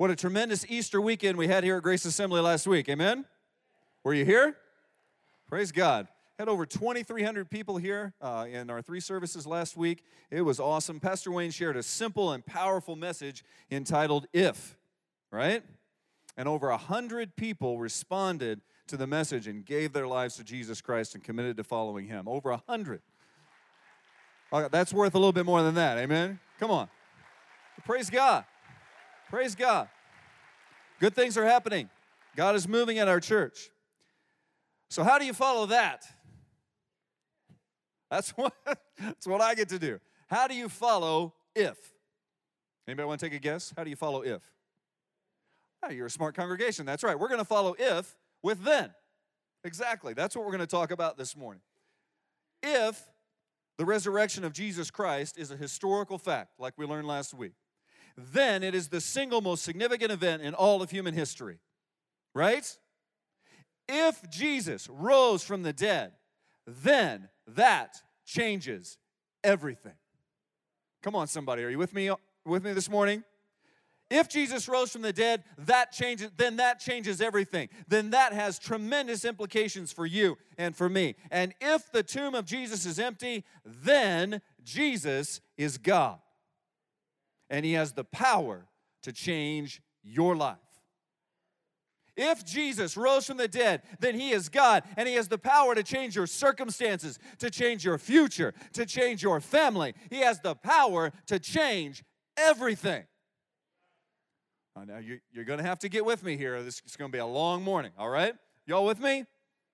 What a tremendous Easter weekend we had here at Grace Assembly last week. Amen? Were you here? Praise God. Had over 2,300 people here in our 3 services last week. It was awesome. Pastor Wayne shared a simple and powerful message entitled If, right? And over 100 people responded to the message and gave their lives to Jesus Christ and committed to following Him. Over 100. That's worth a little bit more than that. Amen? Come on. Praise God. Praise God. Good things are happening. God is moving at our church. So how do you follow that? That's what I get to do. How do you follow if? Anybody want to take a guess? How do you follow if? Oh, you're a smart congregation. That's right. We're going to follow if with then. Exactly. That's what we're going to talk about this morning. If the resurrection of Jesus Christ is a historical fact, like we learned last week, then it is the single most significant event in all of human history. Right? If Jesus rose from the dead, then that changes everything. Come on, somebody. Are you with me this morning? If Jesus rose from the dead, that changes everything. Then that has tremendous implications for you and for me. And if the tomb of Jesus is empty, then Jesus is God. And He has the power to change your life. If Jesus rose from the dead, then He is God, and He has the power to change your circumstances, to change your future, to change your family. He has the power to change everything. Now, you're going to have to get with me here. This is going to be a long morning, all right? Y'all with me?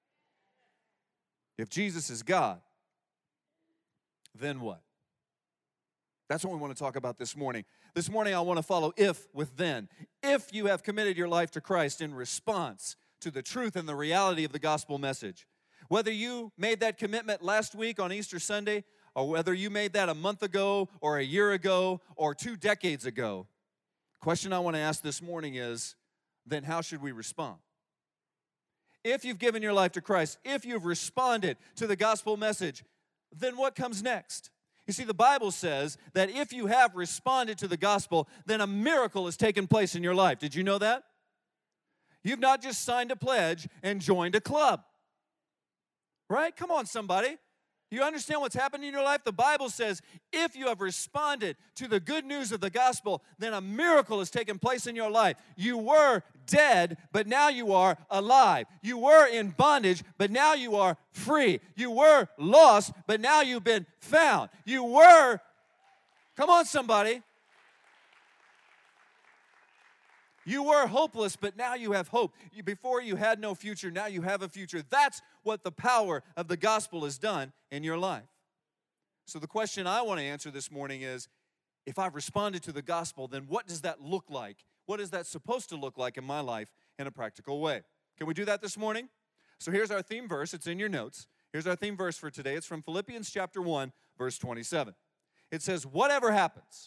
If Jesus is God, then what? That's what we want to talk about this morning. This morning I want to follow if with then. If you have committed your life to Christ in response to the truth and the reality of the gospel message, whether you made that commitment last week on Easter Sunday, or whether you made that a month ago or a year ago or 2 decades ago, the question I want to ask this morning is, then how should we respond? If you've given your life to Christ, if you've responded to the gospel message, then what comes next? You see, the Bible says that if you have responded to the gospel, then a miracle has taken place in your life. Did you know that? You've not just signed a pledge and joined a club. Right? Come on, somebody. You understand what's happened in your life? The Bible says if you have responded to the good news of the gospel, then a miracle has taken place in your life. You were dead, but now you are alive. You were in bondage, but now you are free. You were lost, but now you've been found. You were, come on somebody. You were hopeless, but now you have hope. Before you had no future, now you have a future. That's what the power of the gospel has done in your life. So the question I want to answer this morning is, if I've responded to the gospel, then what does that look like? What is that supposed to look like in my life in a practical way? Can we do that this morning? So here's our theme verse. It's in your notes. Here's our theme verse for today. It's from Philippians chapter 1, verse 27. It says, whatever happens,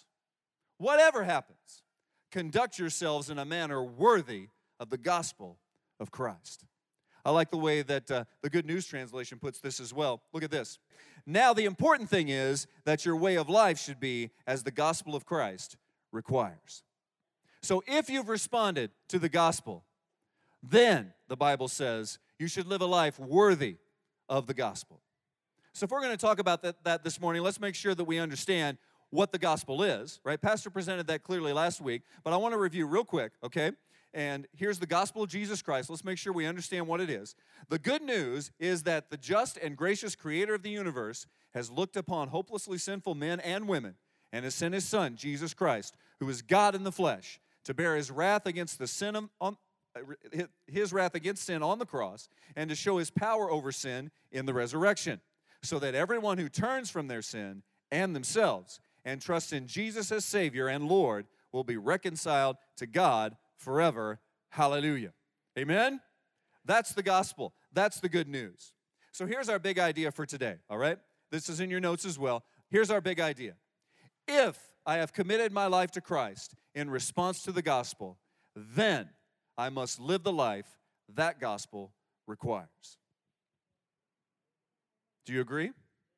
conduct yourselves in a manner worthy of the gospel of Christ. I like the way that the Good News Translation puts this as well. Look at this. Now the important thing is that your way of life should be as the gospel of Christ requires. So if you've responded to the gospel, then the Bible says you should live a life worthy of the gospel. So if we're going to talk about that this morning, let's make sure that we understand what the gospel is, right? Pastor presented that clearly last week, but I want to review real quick, okay? And here's the gospel of Jesus Christ. Let's make sure we understand what it is. The good news is that the just and gracious creator of the universe has looked upon hopelessly sinful men and women and has sent His Son, Jesus Christ, who is God in the flesh, to bear His wrath against sin on the cross and to show His power over sin in the resurrection, so that everyone who turns from their sin and themselves and trusts in Jesus as Savior and Lord will be reconciled to God forever. Hallelujah. Amen? That's the gospel. That's the good news. So here's our big idea for today, all right? This is in your notes as well. Here's our big idea. If I have committed my life to Christ in response to the gospel, then I must live the life that gospel requires. Do you agree?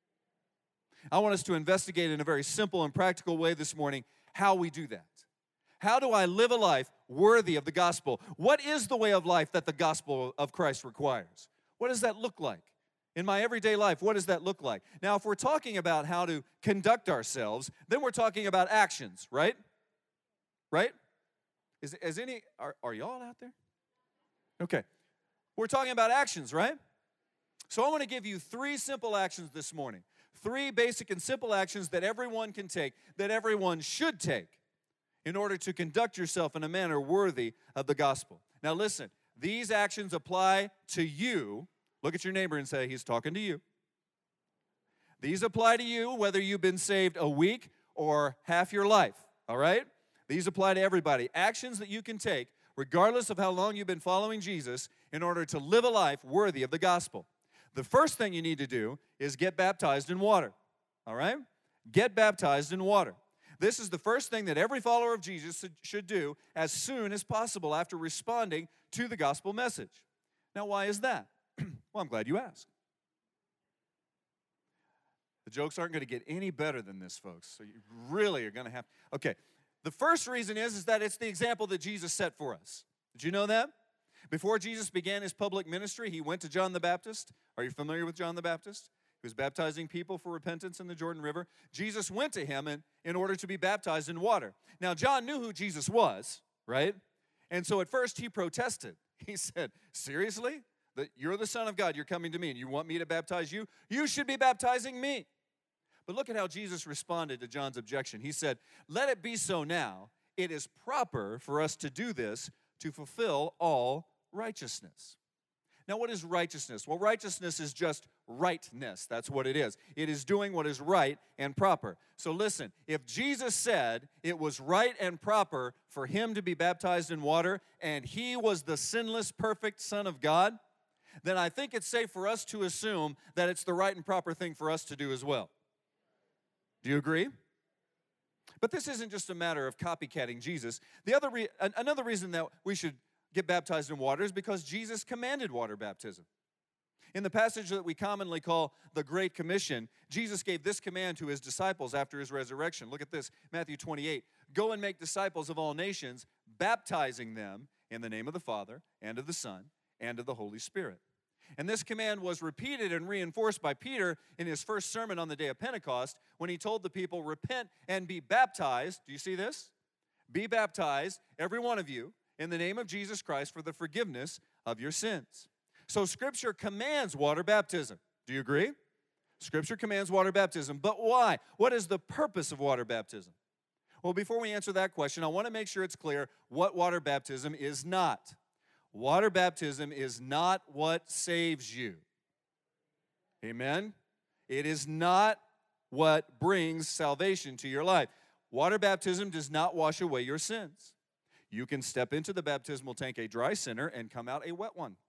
I want us to investigate in a very simple and practical way this morning how we do that. How do I live a life worthy of the gospel? What is the way of life that the gospel of Christ requires? What does that look like? In my everyday life, what does that look like? Now, if we're talking about how to conduct ourselves, then we're talking about actions, right? Right? Are y'all out there? Okay. We're talking about actions, right? So I want to give you 3 simple actions this morning. 3 basic and simple actions that everyone can take, that everyone should take in order to conduct yourself in a manner worthy of the gospel. Now listen, these actions apply to you. Look at your neighbor and say, he's talking to you. These apply to you whether you've been saved a week or half your life, all right? These apply to everybody. Actions that you can take, regardless of how long you've been following Jesus, in order to live a life worthy of the gospel. The first thing you need to do is get baptized in water, all right? Get baptized in water. This is the first thing that every follower of Jesus should do as soon as possible after responding to the gospel message. Now, why is that? Well, I'm glad you asked. The jokes aren't going to get any better than this, folks. So you really are going to have... Okay, the first reason is that it's the example that Jesus set for us. Did you know that? Before Jesus began his public ministry, he went to John the Baptist. Are you familiar with John the Baptist? He was baptizing people for repentance in the Jordan River. Jesus went to him in order to be baptized in water. Now, John knew who Jesus was, right? And so at first he protested. He said, seriously? That you're the Son of God, you're coming to me, and you want me to baptize you? You should be baptizing me. But look at how Jesus responded to John's objection. He said, let it be so now. It is proper for us to do this to fulfill all righteousness. Now, what is righteousness? Well, righteousness is just rightness. That's what it is. It is doing what is right and proper. So listen, if Jesus said it was right and proper for him to be baptized in water, and he was the sinless, perfect Son of God, then I think it's safe for us to assume that it's the right and proper thing for us to do as well. Do you agree? But this isn't just a matter of copycatting Jesus. Another reason that we should get baptized in water is because Jesus commanded water baptism. In the passage that we commonly call the Great Commission, Jesus gave this command to his disciples after his resurrection. Look at this, Matthew 28. Go and make disciples of all nations, baptizing them in the name of the Father and of the Son and of the Holy Spirit. And this command was repeated and reinforced by Peter in his first sermon on the day of Pentecost when he told the people, repent and be baptized. Do you see this? Be baptized, every one of you, in the name of Jesus Christ for the forgiveness of your sins. So Scripture commands water baptism. Do you agree? Scripture commands water baptism. But why? What is the purpose of water baptism? Well, before we answer that question, I want to make sure it's clear what water baptism is not. Water baptism is not what saves you. Amen? It is not what brings salvation to your life. Water baptism does not wash away your sins. You can step into the baptismal tank a dry sinner and come out a wet one.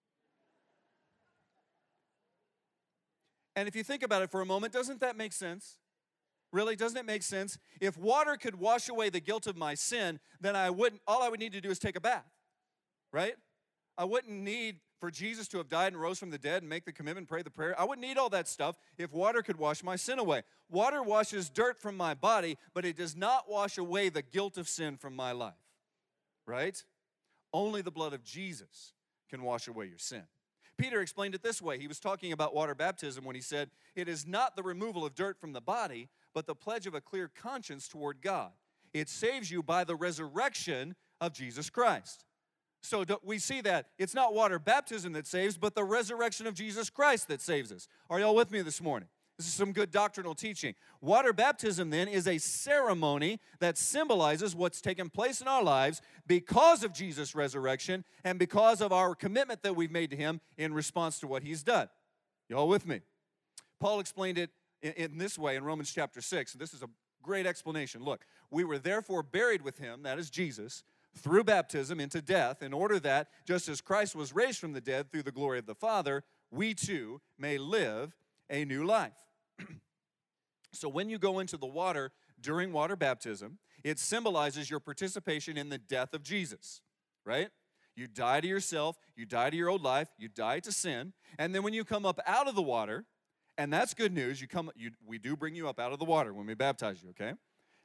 And if you think about it for a moment, doesn't that make sense? Really, doesn't it make sense? If water could wash away the guilt of my sin, then all I would need to do is take a bath, right? I wouldn't need for Jesus to have died and rose from the dead and make the commitment, pray the prayer. I wouldn't need all that stuff if water could wash my sin away. Water washes dirt from my body, but it does not wash away the guilt of sin from my life. Right? Only the blood of Jesus can wash away your sin. Peter explained it this way. He was talking about water baptism when he said, it is not the removal of dirt from the body, but the pledge of a clear conscience toward God. It saves you by the resurrection of Jesus Christ. So we see that it's not water baptism that saves, but the resurrection of Jesus Christ that saves us. Are y'all with me this morning? This is some good doctrinal teaching. Water baptism, then, is a ceremony that symbolizes what's taken place in our lives because of Jesus' resurrection and because of our commitment that we've made to him in response to what he's done. Y'all with me? Paul explained it in this way in Romans chapter 6. This is a great explanation. Look, we were therefore buried with him, that is Jesus, through baptism into death, in order that, just as Christ was raised from the dead through the glory of the Father, we too may live a new life. So when you go into the water during water baptism, it symbolizes your participation in the death of Jesus, right? You die to yourself, you die to your old life, you die to sin, and then when you come up out of the water, and that's good news, we do bring you up out of the water when we baptize you, okay?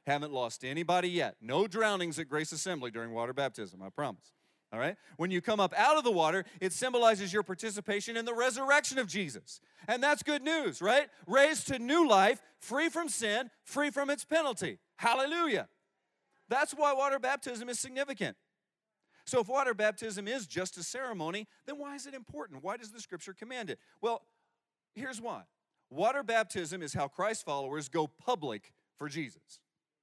Haven't lost anybody yet. No drownings at Grace Assembly during water baptism, I promise. All right? When you come up out of the water, it symbolizes your participation in the resurrection of Jesus. And that's good news, right? Raised to new life, free from sin, free from its penalty. Hallelujah. That's why water baptism is significant. So if water baptism is just a ceremony, then why is it important? Why does the Scripture command it? Well, here's why. Water baptism is how Christ followers go public for Jesus.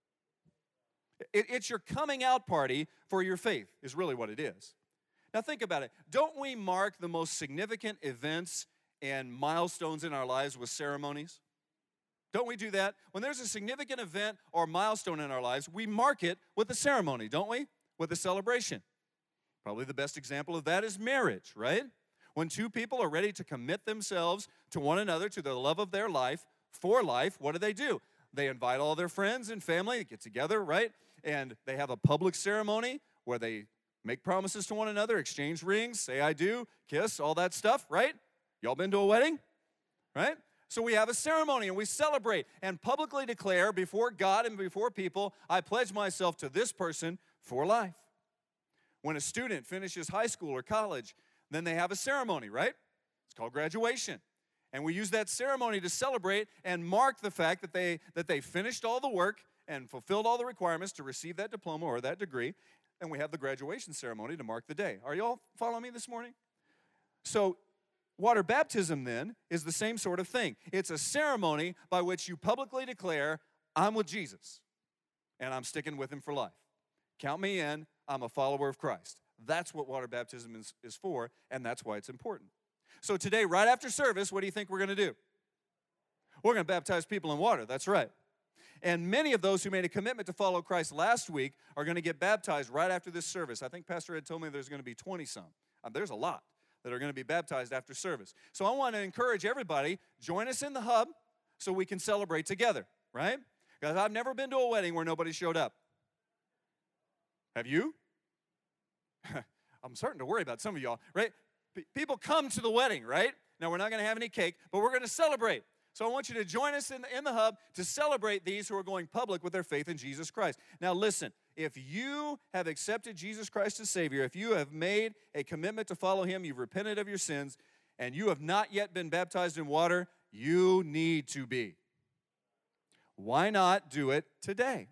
It's your coming out party for your faith, is really what it is. Now think about it. Don't we mark the most significant events and milestones in our lives with ceremonies? Don't we do that? When there's a significant event or milestone in our lives, we mark it with a ceremony, don't we? With a celebration. Probably the best example of that is marriage, right? When two people are ready to commit themselves to one another, to the love of their life, for life, what do? They invite all their friends and family to get together, right? And they have a public ceremony where they make promises to one another, exchange rings, say I do, kiss, all that stuff, right? Y'all been to a wedding, right? So we have a ceremony and we celebrate and publicly declare before God and before people, I pledge myself to this person for life. When a student finishes high school or college, then they have a ceremony, right? It's called graduation. And we use that ceremony to celebrate and mark the fact that they finished all the work and fulfilled all the requirements to receive that diploma or that degree. And we have the graduation ceremony to mark the day. Are you all following me this morning? So water baptism then is the same sort of thing. It's a ceremony by which you publicly declare, I'm with Jesus and I'm sticking with him for life. Count me in. I'm a follower of Christ. That's what water baptism is for, and that's why it's important. So today, right after service, what do you think we're going to do? We're going to baptize people in water. That's right. And many of those who made a commitment to follow Christ last week are going to get baptized right after this service. I think Pastor Ed told me there's going to be 20-some. There's a lot that are going to be baptized after service. So I want to encourage everybody, join us in the hub so we can celebrate together, right? Because I've never been to a wedding where nobody showed up. Have you? I'm starting to worry about some of y'all, right? People come to the wedding, right? Now, we're not going to have any cake, but we're going to celebrate. So I want you to join us in the hub to celebrate these who are going public with their faith in Jesus Christ. Now, listen, if you have accepted Jesus Christ as Savior, if you have made a commitment to follow him, you've repented of your sins, and you have not yet been baptized in water, you need to be. Why not do it today?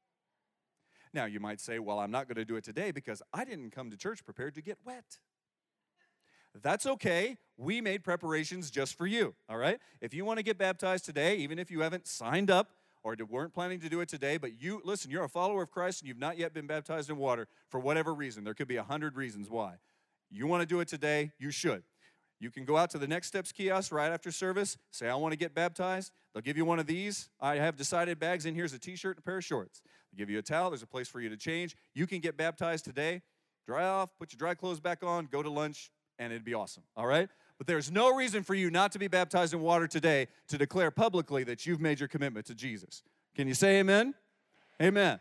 Now, you might say, well, I'm not going to do it today because I didn't come to church prepared to get wet. That's okay. We made preparations just for you, all right? If you want to get baptized today, even if you haven't signed up or weren't planning to do it today, but listen, you're a follower of Christ and you've not yet been baptized in water for whatever reason. There could be 100 reasons why. You want to do it today, you should. You can go out to the Next Steps kiosk right after service, say, I want to get baptized. They'll give you one of these. I have decided bags in. Here's a t-shirt and a pair of shorts. They'll give you a towel. There's a place for you to change. You can get baptized today. Dry off, put your dry clothes back on, go to lunch, and it'd be awesome, all right? But there's no reason for you not to be baptized in water today to declare publicly that you've made your commitment to Jesus. Can you say amen? Amen.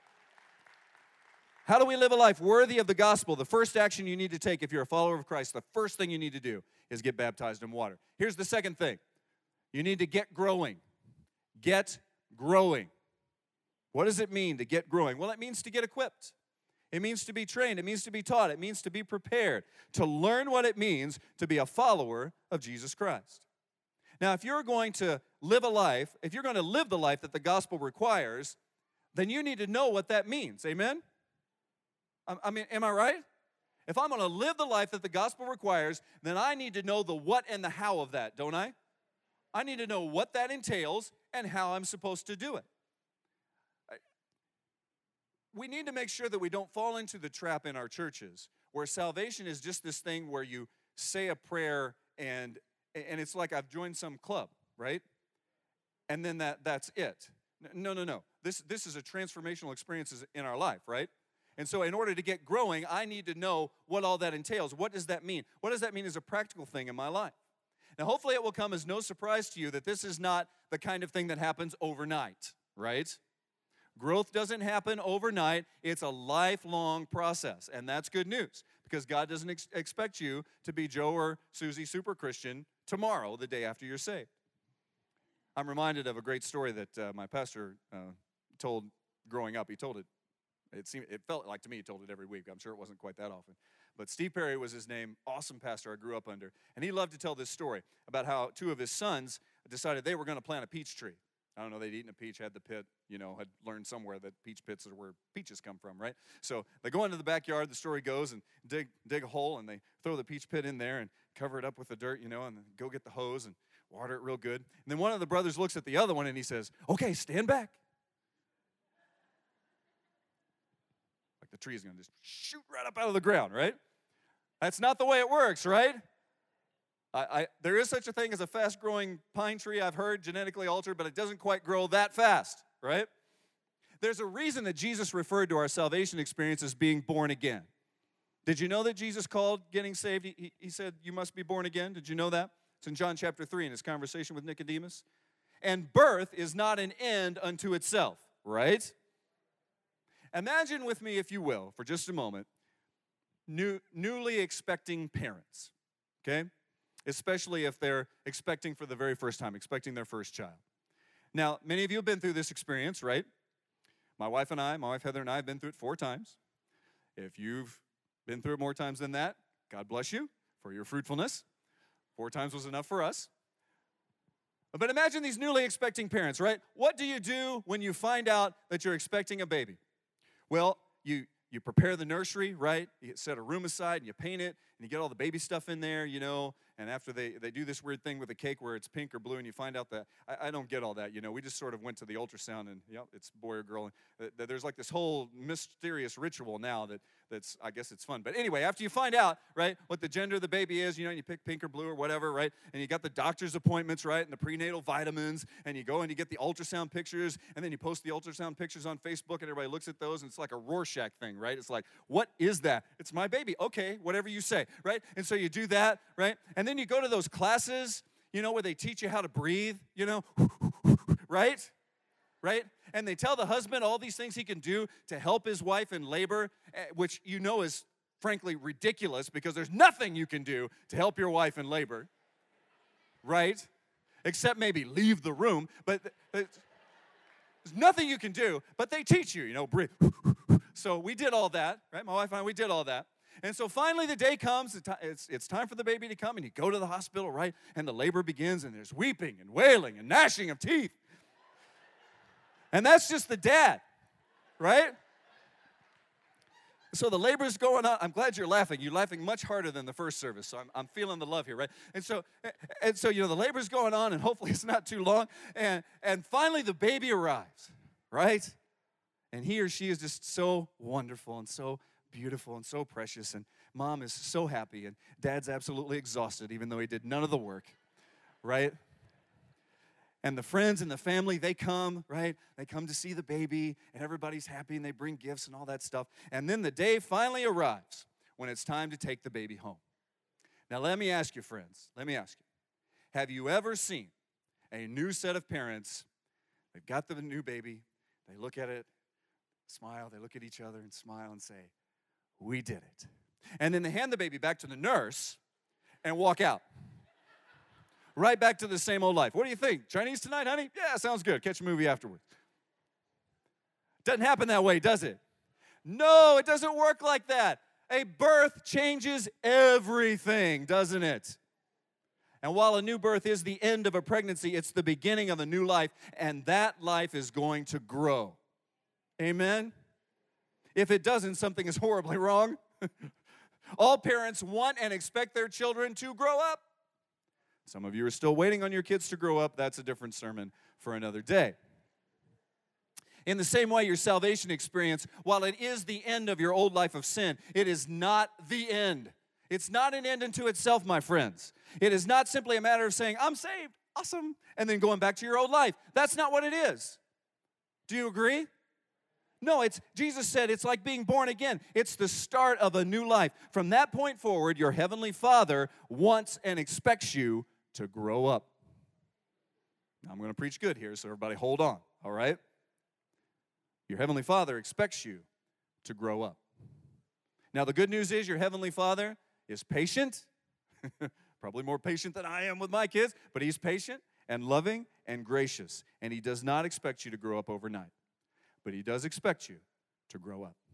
How do we live a life worthy of the gospel? The first action you need to take if you're a follower of Christ, the first thing you need to do is get baptized in water. Here's the second thing. You need to get growing. Get growing. What does it mean to get growing? Well, it means to get equipped. It means to be trained. It means to be taught. It means to be prepared, to learn what it means to be a follower of Jesus Christ. Now, if you're going to live a life, if you're going to live the life that the gospel requires, then you need to know what that means. Amen? I mean, am I right? If I'm going to live the life that the gospel requires, then I need to know the what and the how of that, don't I? I need to know what that entails and how I'm supposed to do it. We need to make sure that we don't fall into the trap in our churches where salvation is just this thing where you say a prayer and it's like I've joined some club, right? And then that's it. No. This is a transformational experience in our life, right? And so in order to get growing, I need to know what all that entails. What does that mean? What does that mean as a practical thing in my life? Now, hopefully it will come as no surprise to you that this is not the kind of thing that happens overnight, right? Growth doesn't happen overnight. It's a lifelong process, and that's good news because God doesn't expect you to be Joe or Susie Super Christian tomorrow, the day after you're saved. I'm reminded of a great story that my pastor told growing up. He told it. It felt like to me he told it every week. I'm sure it wasn't quite that often. But Steve Perry was his name, awesome pastor I grew up under. And he loved to tell this story about how two of his sons decided they were going to plant a peach tree. I don't know, they'd eaten a peach, had the pit, had learned somewhere that peach pits are where peaches come from, right? So they go into the backyard, the story goes, and dig a hole, and they throw the peach pit in there and cover it up with the dirt, and then go get the hose and water it real good. And then one of the brothers looks at the other one and he says, "Okay, stand back." Like the tree's going to just shoot right up out of the ground, right? That's not the way it works, right? There is such a thing as a fast-growing pine tree, I've heard, genetically altered, but it doesn't quite grow that fast, right? There's a reason that Jesus referred to our salvation experience as being born again. Did you know that Jesus called getting saved? He said, "You must be born again." Did you know that? It's in John chapter 3 in his conversation with Nicodemus. And birth is not an end unto itself, right? Imagine with me, if you will, for just a moment, newly expecting parents, okay? Especially if they're expecting for the very first time, expecting their first child. Now, many of you have been through this experience, right? My wife Heather and I have been through it 4 times. If you've been through it more times than that, God bless you for your fruitfulness. 4 times was enough for us. But imagine these newly expecting parents, right? What do you do when you find out that you're expecting a baby? Well, you prepare the nursery, right? You set a room aside and you paint it and you get all the baby stuff in there, and after they do this weird thing with the cake where it's pink or blue and you find out that, I don't get all that, we just sort of went to the ultrasound and, it's boy or girl. And there's like this whole mysterious ritual now that's, I guess it's fun. But anyway, after you find out, right, what the gender of the baby is, and you pick pink or blue or whatever, right, and you got the doctor's appointments, right, and the prenatal vitamins, and you go and you get the ultrasound pictures, and then you post the ultrasound pictures on Facebook, and everybody looks at those, and it's like a Rorschach thing, right? It's like, what is that? It's my baby. Okay, whatever you say, right? And so you do that, right? And then you go to those classes, where they teach you how to breathe, right? Right? And they tell the husband all these things he can do to help his wife in labor, which is frankly ridiculous because there's nothing you can do to help your wife in labor, right? Except maybe leave the room, but there's nothing you can do, but they teach you, breathe. So we did all that, right? My wife and I, we did all that. And so finally the day comes, it's time for the baby to come, and you go to the hospital, right? And the labor begins, and there's weeping and wailing and gnashing of teeth. And that's just the dad, right? So the labor's going on. I'm glad you're laughing. You're laughing much harder than the first service, so I'm feeling the love here, right? And so the labor's going on, and hopefully it's not too long. And finally the baby arrives, right? And he or she is just so wonderful and so beautiful and so precious, and mom is so happy, and dad's absolutely exhausted, even though he did none of the work, right? And the friends and the family, they come, right? They come to see the baby, and everybody's happy, and they bring gifts and all that stuff. And then the day finally arrives when it's time to take the baby home. Now, let me ask you, friends, have you ever seen a new set of parents? They've got the new baby, they look at it, smile, they look at each other and smile and say, "We did it." And then they hand the baby back to the nurse and walk out. Right back to the same old life. What do you think? Chinese tonight, honey? Yeah, sounds good. Catch a movie afterwards. Doesn't happen that way, does it? No, it doesn't work like that. A birth changes everything, doesn't it? And while a new birth is the end of a pregnancy, it's the beginning of a new life, and that life is going to grow. Amen? If it doesn't, something is horribly wrong. All parents want and expect their children to grow up. Some of you are still waiting on your kids to grow up. That's a different sermon for another day. In the same way, your salvation experience, while it is the end of your old life of sin, it is not the end. It's not an end unto itself, my friends. It is not simply a matter of saying, "I'm saved, awesome," and then going back to your old life. That's not what it is. Do you agree? No, Jesus said it's like being born again. It's the start of a new life. From that point forward, your heavenly Father wants and expects you to grow up. Now, I'm going to preach good here, so everybody hold on, all right? Your heavenly Father expects you to grow up. Now, the good news is your heavenly Father is patient, probably more patient than I am with my kids, but he's patient and loving and gracious, and he does not expect you to grow up overnight. but He does expect you to grow up.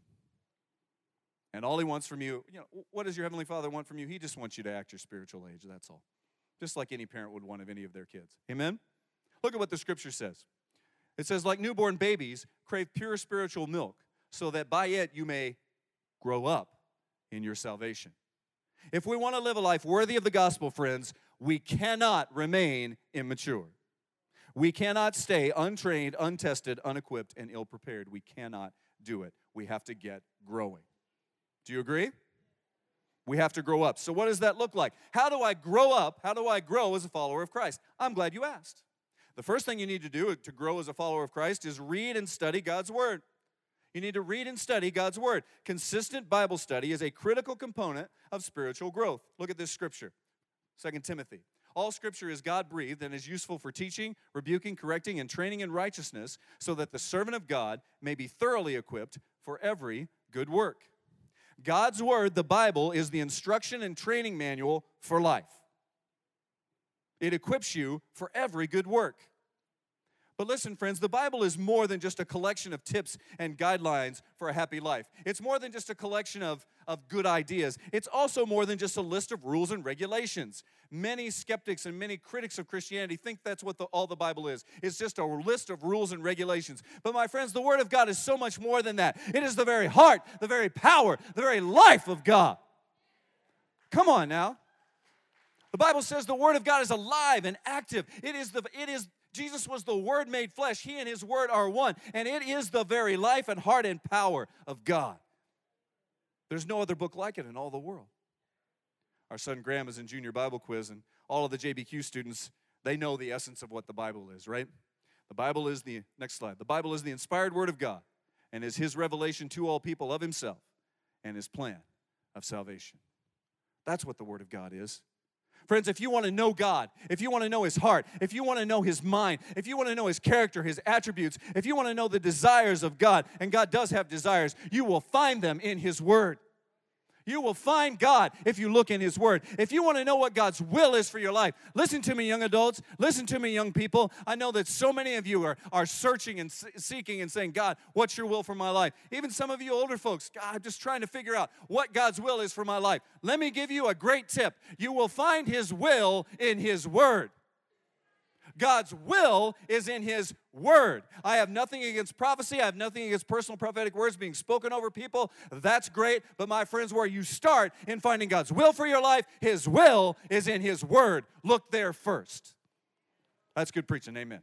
And all He wants from you, what does your Heavenly Father want from you? He just wants you to act your spiritual age, that's all. Just like any parent would want of any of their kids. Amen? Look at what the Scripture says. It says, like newborn babies, crave pure spiritual milk, so that by it you may grow up in your salvation. If we want to live a life worthy of the gospel, friends, we cannot remain immature. We cannot stay untrained, untested, unequipped, and ill-prepared. We cannot do it. We have to get growing. Do you agree? We have to grow up. So what does that look like? How do I grow up? How do I grow as a follower of Christ? I'm glad you asked. The first thing you need to do to grow as a follower of Christ is read and study God's Word. You need to read and study God's Word. Consistent Bible study is a critical component of spiritual growth. Look at this scripture, 2 Timothy. All Scripture is God-breathed and is useful for teaching, rebuking, correcting, and training in righteousness, so that the servant of God may be thoroughly equipped for every good work. God's Word, the Bible, is the instruction and training manual for life. It equips you for every good work. But listen, friends, the Bible is more than just a collection of tips and guidelines for a happy life. It's more than just a collection of good ideas. It's also more than just a list of rules and regulations. Many skeptics and many critics of Christianity think that's what all the Bible is. It's just a list of rules and regulations. But my friends, the Word of God is so much more than that. It is the very heart, the very power, the very life of God. Come on now. The Bible says the Word of God is alive and active. Jesus was the Word made flesh. He and His Word are one. And it is the very life and heart and power of God. There's no other book like it in all the world. Our son Graham is in junior Bible quiz, and all of the JBQ students, they know the essence of what the Bible is, right? The Bible is next slide. The Bible is the inspired Word of God and is His revelation to all people of Himself and His plan of salvation. That's what the Word of God is. Friends, if you want to know God, if you want to know His heart, if you want to know His mind, if you want to know His character, His attributes, if you want to know the desires of God, and God does have desires, you will find them in His Word. You will find God if you look in His Word. If you want to know what God's will is for your life, listen to me, young adults. Listen to me, young people. I know that so many of you are searching and seeking and saying, God, what's your will for my life? Even some of you older folks, God, I'm just trying to figure out what God's will is for my life. Let me give you a great tip. You will find His will in His Word. God's will is in His Word. I have nothing against prophecy. I have nothing against personal prophetic words being spoken over people. That's great. But my friends, where you start in finding God's will for your life, His will is in His Word. Look there first. That's good preaching. Amen.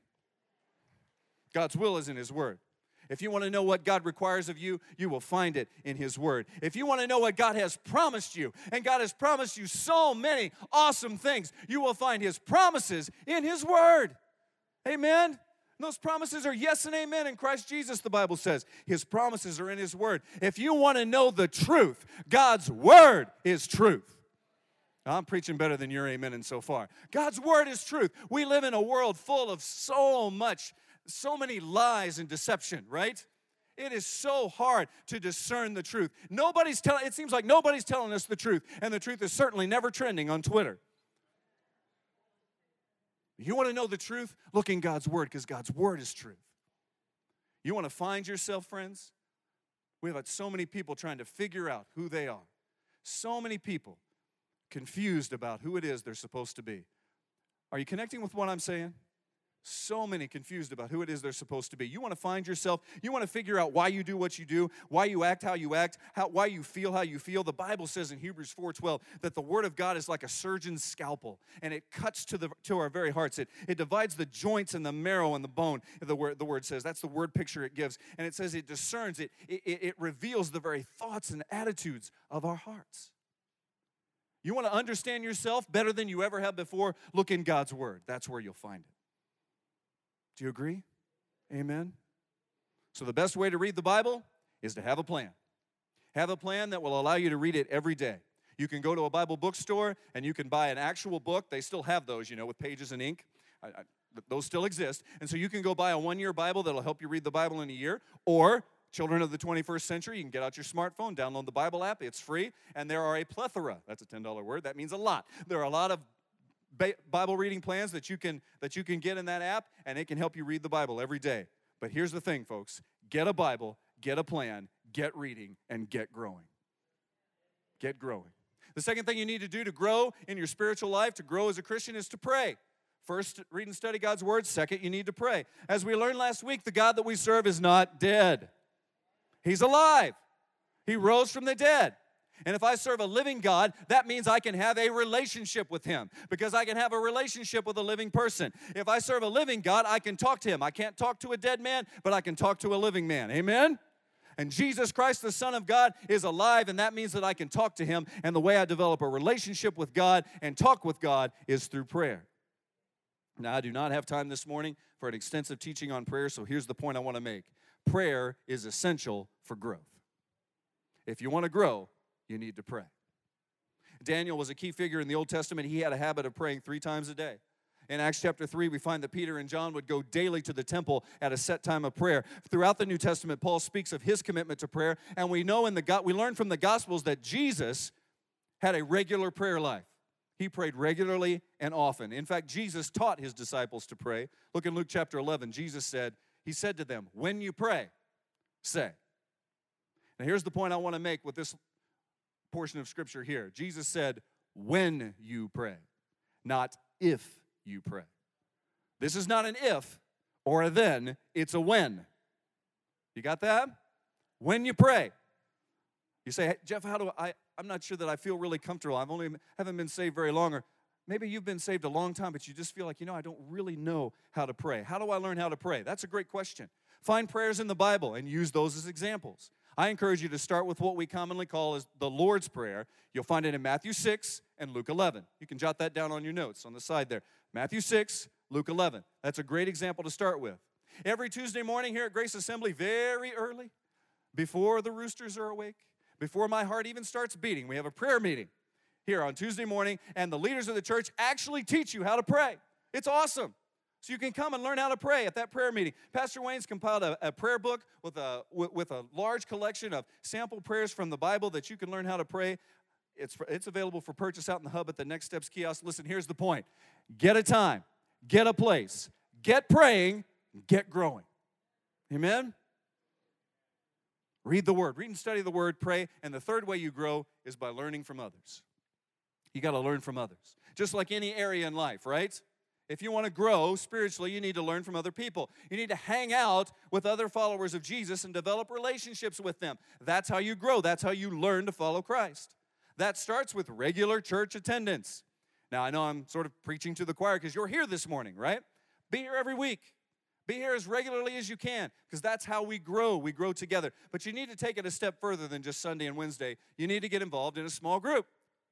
God's will is in His Word. If you want to know what God requires of you, you will find it in His Word. If you want to know what God has promised you, and God has promised you so many awesome things, you will find His promises in His Word. Amen? And those promises are yes and amen in Christ Jesus, the Bible says. His promises are in His Word. If you want to know the truth, God's Word is truth. I'm preaching better than your amen so far. God's Word is truth. We live in a world full of so many lies and deception, right? It is so hard to discern the truth. It seems like nobody's telling us the truth, and the truth is certainly never trending on Twitter. You want to know the truth? Look in God's Word, because God's Word is truth. You want to find yourself, friends? We've had so many people trying to figure out who they are. So many people confused about who it is they're supposed to be. Are you connecting with what I'm saying? So many confused about who it is they're supposed to be. You want to find yourself. You want to figure out why you do what you do, why you act how you act, why you feel how you feel. The Bible says in Hebrews 4:12 that the Word of God is like a surgeon's scalpel, and it cuts to our very hearts. It divides the joints and the marrow and the bone, the word says. That's the word picture it gives. And it says it discerns, it reveals the very thoughts and attitudes of our hearts. You want to understand yourself better than you ever have before? Look in God's Word. That's where you'll find it. Do you agree? Amen? So the best way to read the Bible is to have a plan. Have a plan that will allow you to read it every day. You can go to a Bible bookstore and you can buy an actual book. They still have those, with pages and ink. Those still exist. And so you can go buy a one-year Bible that'll help you read the Bible in a year. Or, children of the 21st century, you can get out your smartphone, download the Bible app. It's free. And there are a plethora. That's a $10 word. That means a lot. There are a lot of Bible reading plans that you can get in that app, and it can help you read the Bible every day. But here's the thing, folks. get a Bible, get a plan, get reading, and get growing. Get growing. The second thing you need to do to grow in your spiritual life, to grow as a Christian, is to pray. First, read and study God's word. Second, you need to pray. As we learned last week, the God that we serve is not dead. He's alive. He rose from the dead. And if I serve a living God, that means I can have a relationship with Him, because I can have a relationship with a living person. If I serve a living God, I can talk to Him. I can't talk to a dead man, but I can talk to a living man. Amen? And Jesus Christ, the Son of God, is alive, and that means that I can talk to Him. And the way I develop a relationship with God and talk with God is through prayer. Now, I do not have time this morning for an extensive teaching on prayer, so here's the point I want to make. Prayer is essential for growth. If you want to grow, you need to pray. Daniel was a key figure in the Old Testament. He had a habit of praying 3 times a day. In Acts chapter 3, we find that Peter and John would go daily to the temple at a set time of prayer. Throughout the New Testament, Paul speaks of his commitment to prayer, and we know we learn from the Gospels that Jesus had a regular prayer life. He prayed regularly and often. In fact, Jesus taught his disciples to pray. Look in Luke chapter 11. Jesus said, he said to them, when you pray, say. Now here's the point I want to make with this portion of Scripture here. Jesus said, when you pray, not if you pray. This is not an if or a then, it's a when. You got that? When you pray. You say, hey, Jeff, I'm not sure that I feel really comfortable. Haven't been saved very long. Or maybe you've been saved a long time, but you just feel like, I don't really know how to pray. How do I learn how to pray? That's a great question. Find prayers in the Bible and use those as examples. I encourage you to start with what we commonly call as the Lord's Prayer. You'll find it in Matthew 6 and Luke 11. You can jot that down on your notes on the side there. Matthew 6, Luke 11. That's a great example to start with. Every Tuesday morning here at Grace Assembly, very early, before the roosters are awake, before my heart even starts beating, we have a prayer meeting here on Tuesday morning, and the leaders of the church actually teach you how to pray. It's awesome. So you can come and learn how to pray at that prayer meeting. Pastor Wayne's compiled a prayer book with a large collection of sample prayers from the Bible that you can learn how to pray. It's available for purchase out in the hub at the Next Steps kiosk. Listen, here's the point. Get a time, get a place, get praying, get growing. Amen? Read the Word. Read and study the Word, pray. And the third way you grow is by learning from others. You got to learn from others. Just like any area in life, right? If you want to grow spiritually, you need to learn from other people. You need to hang out with other followers of Jesus and develop relationships with them. That's how you grow. That's how you learn to follow Christ. That starts with regular church attendance. Now, I know I'm sort of preaching to the choir because you're here this morning, right? Be here every week. Be here as regularly as you can, because that's how we grow. We grow together. But you need to take it a step further than just Sunday and Wednesday. You need to get involved in a small group.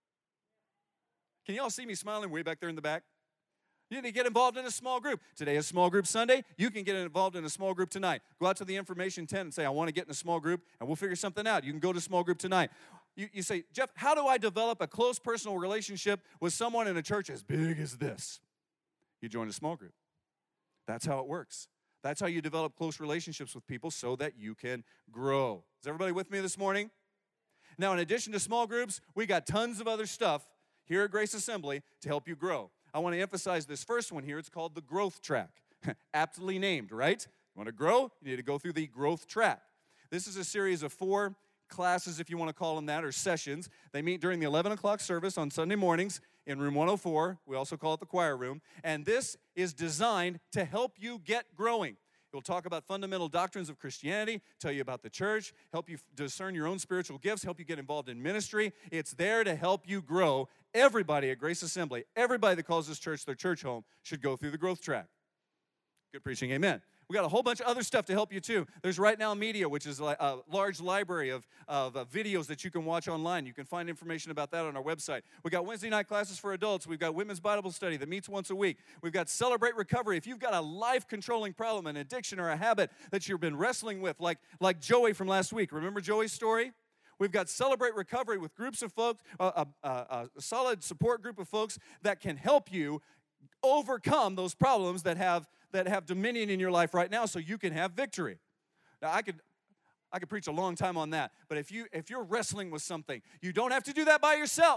Can you all see me smiling way back there in the back? You need to get involved in a small group. Today is Small Group Sunday. You can get involved in a small group tonight. Go out to the information tent and say, I want to get in a small group, and we'll figure something out. You can go to small group tonight. You say, Jeff, how do I develop a close personal relationship with someone in a church as big as this? You join a small group. That's how it works. That's how you develop close relationships with people so that you can grow. Is everybody with me this morning? Now, in addition to small groups, we got tons of other stuff here at Grace Assembly to help you grow. I want to emphasize this first one here. It's called the growth track. Aptly named, right? You want to grow? You need to go through the growth track. This is a series of 4 classes, if you want to call them that, or sessions. They meet during the 11 o'clock service on Sunday mornings in room 104. We also call it the choir room. And this is designed to help you get growing. It will talk about fundamental doctrines of Christianity, tell you about the church, help you discern your own spiritual gifts, help you get involved in ministry. It's there to help you grow. Everybody at Grace Assembly, everybody that calls this church their church home should go through the growth track. Good preaching, amen. We got a whole bunch of other stuff to help you too. There's Right Now Media, which is a large library of videos that you can watch online. You can find information about that on our website. We got Wednesday night classes for adults. We've got Women's Bible Study that meets once a week. We've got Celebrate Recovery. If you've got a life-controlling problem, an addiction or a habit that you've been wrestling with, like Joey from last week. Remember Joey's story? We've got Celebrate Recovery with groups of folks, a solid support group of folks that can help you overcome those problems that have dominion in your life right now so you can have victory. Now, I could preach a long time on that, but if you're wrestling with something, you don't have to do that by yourself.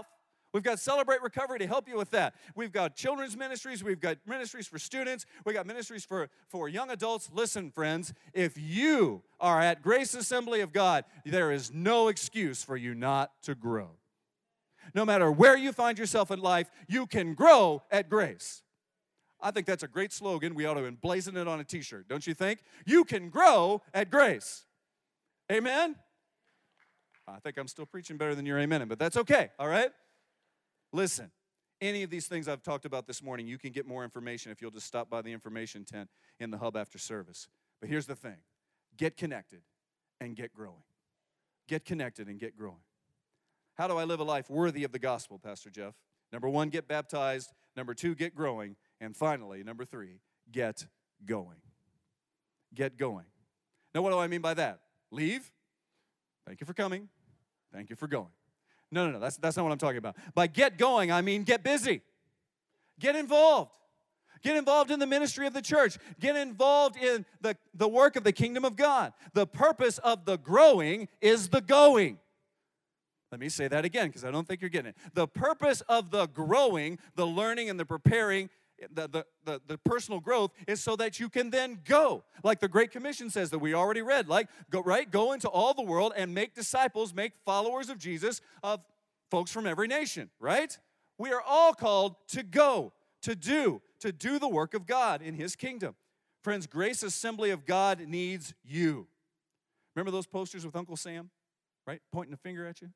We've got Celebrate Recovery to help you with that. We've got children's ministries. We've got ministries for students. We've got ministries for young adults. Listen, friends, if you are at Grace Assembly of God, there is no excuse for you not to grow. No matter where you find yourself in life, you can grow at Grace. I think that's a great slogan. We ought to emblazon it on a t-shirt, don't you think? You can grow at Grace. Amen? I think I'm still preaching better than you're amening, but that's okay, all right? Listen, any of these things I've talked about this morning, you can get more information if you'll just stop by the information tent in the hub after service. But here's the thing. Get connected and get growing. Get connected and get growing. How do I live a life worthy of the gospel, Pastor Jeff? Number 1, get baptized. Number 2, get growing. And finally, number 3, get going. Get going. Now, what do I mean by that? Leave. Thank you for coming. Thank you for going. No, that's not what I'm talking about. By get going, I mean get busy. Get involved. Get involved in the ministry of the church. Get involved in the work of the kingdom of God. The purpose of the growing is the going. Let me say that again because I don't think you're getting it. The purpose of the growing, the learning and the preparing, the personal growth is so that you can then go. Like the Great Commission says that we already read. Like, go into all the world and make disciples, make followers of Jesus, of folks from every nation, right? We are all called to go, to do the work of God in His kingdom. Friends, Grace Assembly of God needs you. Remember those posters with Uncle Sam, right? Pointing a finger at you?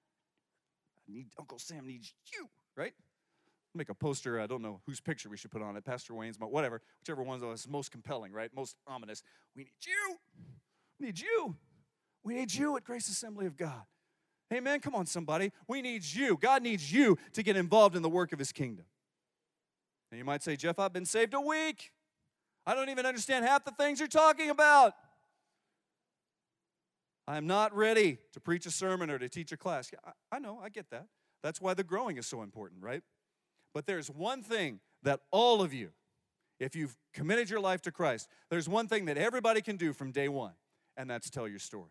Uncle Sam needs you, right? Make a poster, I don't know whose picture we should put on it, Pastor Wayne's, whatever, whichever one is most compelling, right, most ominous. We need you. We need you. We need you at Grace Assembly of God. Amen? Come on, somebody. We need you. God needs you to get involved in the work of His kingdom. And you might say, Jeff, I've been saved a week. I don't even understand half the things you're talking about. I'm not ready to preach a sermon or to teach a class. Yeah, I know, I get that. That's why the growing is so important, right? But there's one thing that all of you, if you've committed your life to Christ, there's one thing that everybody can do from day one, and that's tell your story.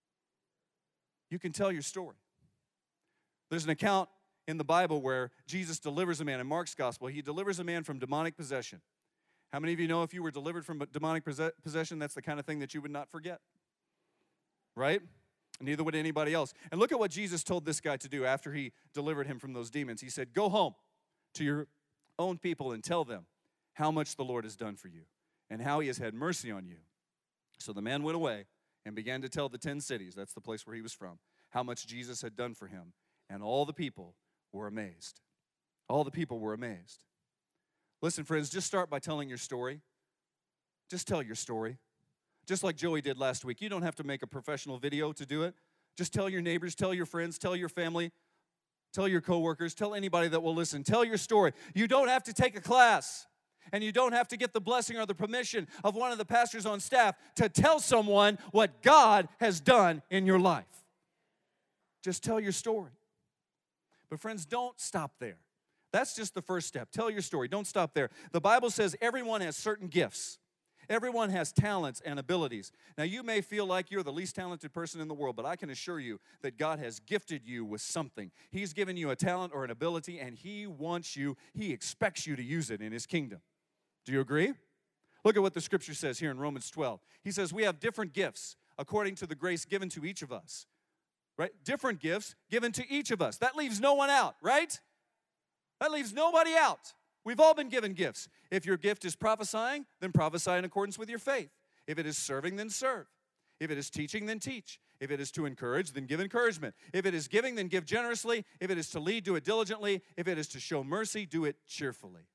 You can tell your story. There's an account in the Bible where Jesus delivers a man. In Mark's gospel, He delivers a man from demonic possession. How many of you know if you were delivered from demonic possession, that's the kind of thing that you would not forget? Right? Neither would anybody else. And look at what Jesus told this guy to do after He delivered him from those demons. He said, go home to your own people and tell them how much the Lord has done for you and how He has had mercy on you. So the man went away and began to tell the 10 cities, that's the place where he was from, how much Jesus had done for him. And all the people were amazed. All the people were amazed. Listen, friends, just start by telling your story. Just tell your story. Just like Joey did last week. You don't have to make a professional video to do it. Just tell your neighbors, tell your friends, tell your family, tell your coworkers, tell anybody that will listen. Tell your story. You don't have to take a class, and you don't have to get the blessing or the permission of one of the pastors on staff to tell someone what God has done in your life. Just tell your story. But friends, don't stop there. That's just the first step. Tell your story. Don't stop there. The Bible says everyone has certain gifts. Everyone has talents and abilities. Now, you may feel like you're the least talented person in the world, but I can assure you that God has gifted you with something. He's given you a talent or an ability, and He wants you, He expects you to use it in His kingdom. Do you agree? Look at what the Scripture says here in Romans 12. He says, we have different gifts according to the grace given to each of us. Right? Different gifts given to each of us. That leaves no one out, right? That leaves nobody out. We've all been given gifts. If your gift is prophesying, then prophesy in accordance with your faith. If it is serving, then serve. If it is teaching, then teach. If it is to encourage, then give encouragement. If it is giving, then give generously. If it is to lead, do it diligently. If it is to show mercy, do it cheerfully.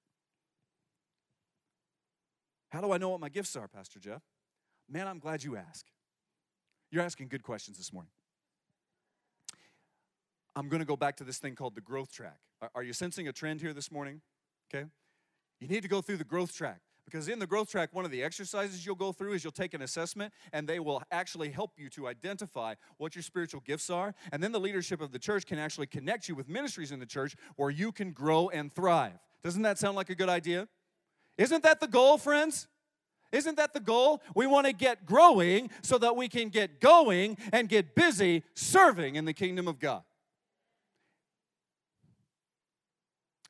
How do I know what my gifts are, Pastor Jeff? Man, I'm glad you asked. You're asking good questions this morning. I'm going to go back to this thing called the growth track. Are you sensing a trend here this morning? Okay. You need to go through the growth track, because in the growth track, one of the exercises you'll go through is you'll take an assessment, and they will actually help you to identify what your spiritual gifts are, and then the leadership of the church can actually connect you with ministries in the church where you can grow and thrive. Doesn't that sound like a good idea? Isn't that the goal, friends? Isn't that the goal? We want to get growing so that we can get going and get busy serving in the kingdom of God.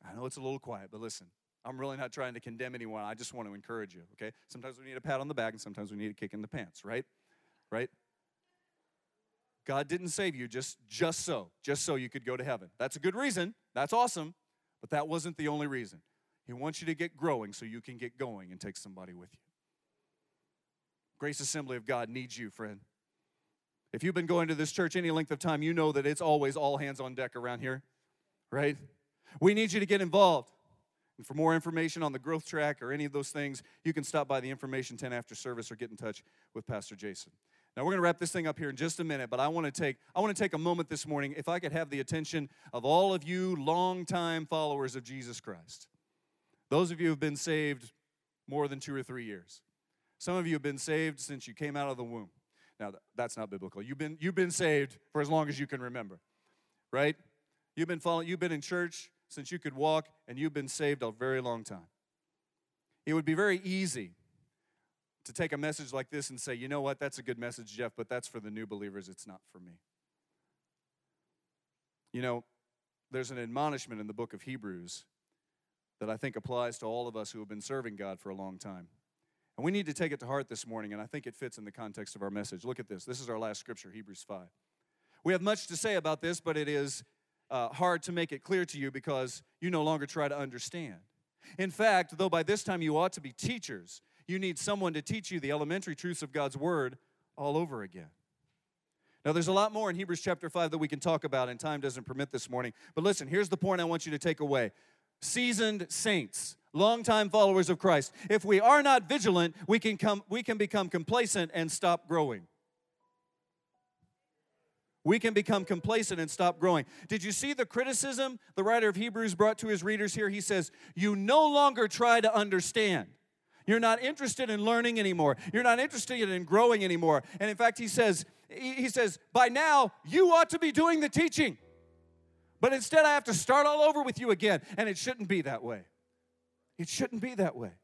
I know it's a little quiet, but listen, I'm really not trying to condemn anyone. I just want to encourage you, okay? Sometimes we need a pat on the back, and sometimes we need a kick in the pants, right? Right? God didn't save you just so you could go to heaven. That's a good reason. That's awesome, but that wasn't the only reason. He wants you to get growing so you can get going and take somebody with you. Grace Assembly of God needs you, friend. If you've been going to this church any length of time, you know that it's always all hands on deck around here, right? We need you to get involved. And for more information on the growth track or any of those things, you can stop by the information tent after service or get in touch with Pastor Jason. Now, we're going to wrap this thing up here in just a minute, but I want to take a moment this morning, if I could have the attention of all of you longtime followers of Jesus Christ. Those of you who have been saved more than 2 or 3 years. Some of you have been saved since you came out of the womb. Now, that's not biblical. You've been saved for as long as you can remember, right? You've been in church since you could walk, and you've been saved a very long time. It would be very easy to take a message like this and say, you know what, that's a good message, Jeff, but that's for the new believers. It's not for me. You know, there's an admonishment in the book of Hebrews that I think applies to all of us who have been serving God for a long time. And we need to take it to heart this morning, and I think it fits in the context of our message. Look at this. This is our last scripture, Hebrews 5. We have much to say about this, but it is hard to make it clear to you because you no longer try to understand. In fact, though by this time you ought to be teachers, you need someone to teach you the elementary truths of God's Word all over again. Now, there's a lot more in Hebrews chapter 5 that we can talk about, and time doesn't permit this morning. But listen, here's the point I want you to take away. Seasoned saints, longtime followers of Christ, if we are not vigilant, we can become complacent and stop growing. We can become complacent and stop growing. Did you see the criticism the writer of Hebrews brought to his readers here? He says, you no longer try to understand. You're not interested in learning anymore. You're not interested in growing anymore. And in fact, he says, by now, you ought to be doing the teaching. But instead, I have to start all over with you again. And it shouldn't be that way. It shouldn't be that way.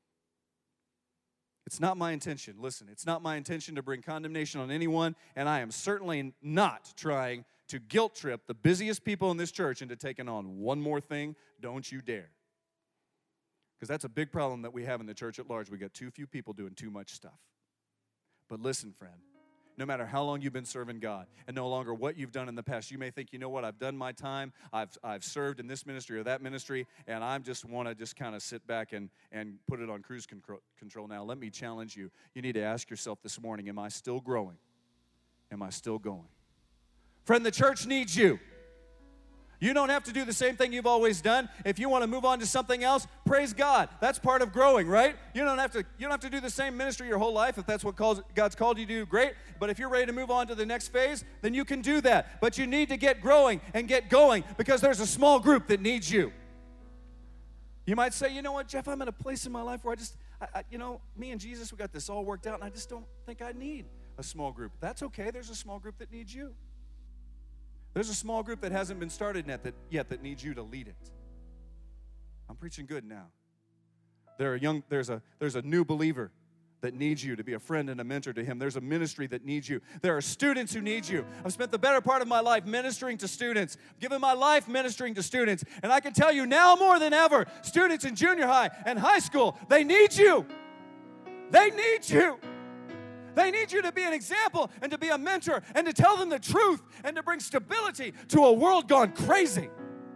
It's not my intention. Listen, it's not my intention to bring condemnation on anyone, and I am certainly not trying to guilt trip the busiest people in this church into taking on one more thing. Don't you dare. Because that's a big problem that we have in the church at large. We got too few people doing too much stuff. But listen, friend, no matter how long you've been serving God and no longer what you've done in the past, you may think, you know what, I've done my time, I've served in this ministry or that ministry, and I just want to just kind of sit back and put it on cruise control now. Let me challenge you. You need to ask yourself this morning, am I still growing? Am I still going? Friend, the church needs you. You don't have to do the same thing you've always done. If you want to move on to something else, praise God. That's part of growing, right? You don't have to do the same ministry your whole life. If that's what God's called you to do, great. But if you're ready to move on to the next phase, then you can do that. But you need to get growing and get going because there's a small group that needs you. You might say, you know what, Jeff, I'm at a place in my life where me and Jesus, we got this all worked out, and I just don't think I need a small group. That's okay. There's a small group that needs you. There's a small group that hasn't been started yet that needs you to lead it. I'm preaching good now. There's a new believer that needs you to be a friend and a mentor to him. There's a ministry that needs you. There are students who need you. I've spent the better part of my life ministering to students, given my life ministering to students. And I can tell you now more than ever, students in junior high and high school, they need you. They need you. They need you to be an example and to be a mentor and to tell them the truth and to bring stability to a world gone crazy.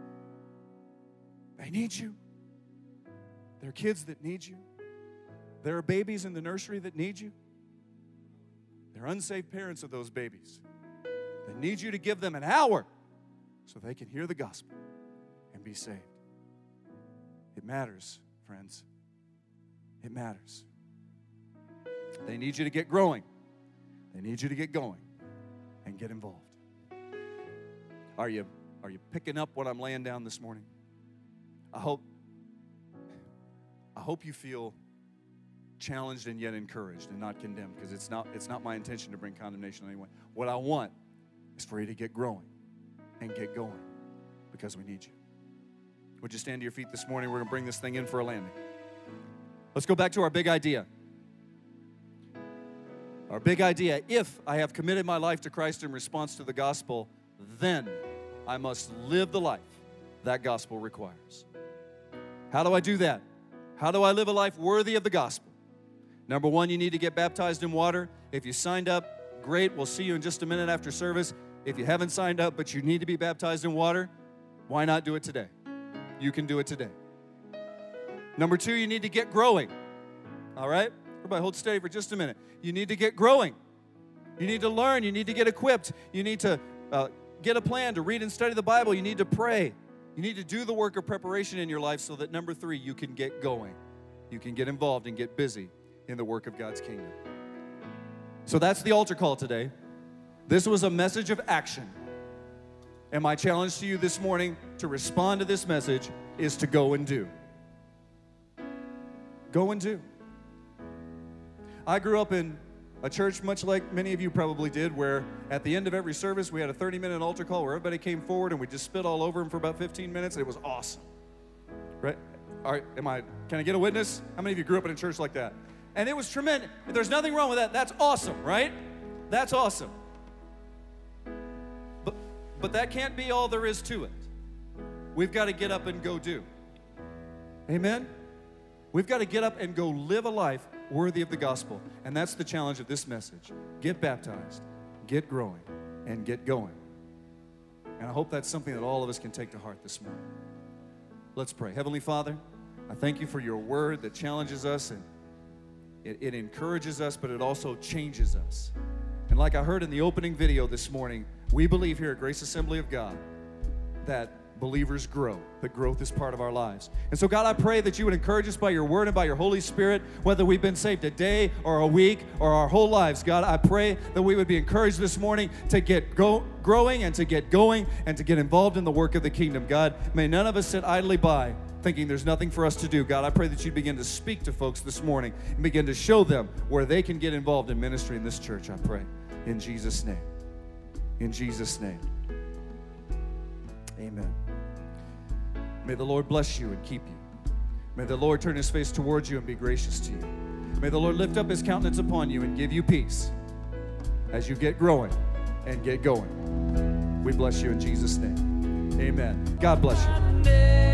They need you. There are kids that need you. There are babies in the nursery that need you. There are unsaved parents of those babies that need you to give them an hour so they can hear the gospel and be saved. It matters, friends. It matters. They need you to get growing. They need you to get going and get involved. Are you picking up what I'm laying down this morning? I hope you feel challenged and yet encouraged and not condemned, because it's not my intention to bring condemnation on anyone. What I want is for you to get growing and get going because we need you. Would you stand to your feet this morning? We're going to bring this thing in for a landing. Let's go back to our big idea. Our big idea, if I have committed my life to Christ in response to the gospel, then I must live the life that gospel requires. How do I do that? How do I live a life worthy of the gospel? Number one, you need to get baptized in water. If you signed up, great. We'll see you in just a minute after service. If you haven't signed up, but you need to be baptized in water, why not do it today? You can do it today. Number two, you need to get growing. All right? Everybody hold steady for just a minute. You need to get growing. You need to learn. You need to get equipped. You need to get a plan to read and study the Bible. You need to pray. You need to do the work of preparation in your life so that, number three, you can get going. You can get involved and get busy in the work of God's kingdom. So that's the altar call today. This was a message of action. And my challenge to you this morning to respond to this message is to go and do. Go and do. I grew up in a church, much like many of you probably did, where at the end of every service, we had a 30-minute altar call where everybody came forward and we just spit all over them for about 15 minutes. And it was awesome. Right? All right, can I get a witness? How many of you grew up in a church like that? And it was tremendous. There's nothing wrong with that. That's awesome, right? That's awesome. But that can't be all there is to it. We've got to get up and go do. Amen? We've got to get up and go live a life worthy of the gospel. And that's the challenge of this message. Get baptized, get growing, and get going. And I hope that's something that all of us can take to heart this morning. Let's pray. Heavenly Father, I thank you for your word that challenges us, and it encourages us, but it also changes us. And like I heard in the opening video this morning, we believe here at Grace Assembly of God that believers grow, that growth is part of our lives. And so, God, I pray that you would encourage us by your word and by your Holy Spirit, whether we've been saved a day or a week or our whole lives. God, I pray that we would be encouraged this morning to get growing and to get going and to get involved in the work of the kingdom. God, may none of us sit idly by thinking there's nothing for us to do. God, I pray that you begin to speak to folks this morning and begin to show them where they can get involved in ministry in this church, I pray. In Jesus' name. In Jesus' name. Amen. May the Lord bless you and keep you. May the Lord turn his face towards you and be gracious to you. May the Lord lift up his countenance upon you and give you peace as you get growing and get going. We bless you in Jesus' name. Amen. God bless you.